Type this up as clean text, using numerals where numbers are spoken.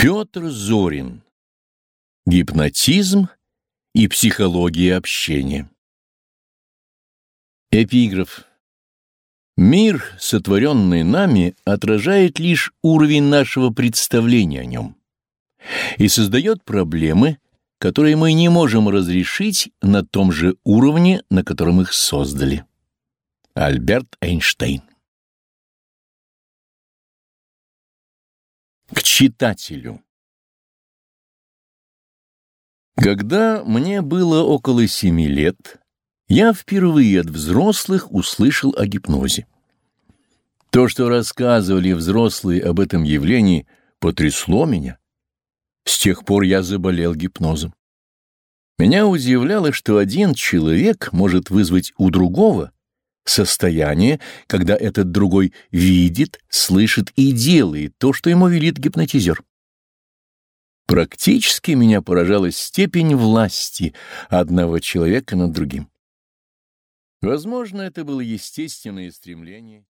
Петр Зорин. Гипнотизм и психология общения. Эпиграф. Мир, сотворенный нами, отражает лишь уровень нашего представления о нем и создает проблемы, которые мы не можем разрешить на том же уровне, на котором их создали. Альберт Эйнштейн. К читателю. Когда мне было около 7 лет, я впервые от взрослых услышал о гипнозе. То, что рассказывали взрослые об этом явлении, потрясло меня. С тех пор я заболел гипнозом. Меня удивляло, что один человек может вызвать у другого состояние, когда этот другой видит, слышит и делает то, что ему велит гипнотизер. Практически меня поражала степень власти одного человека над другим. Возможно, это было естественное стремление.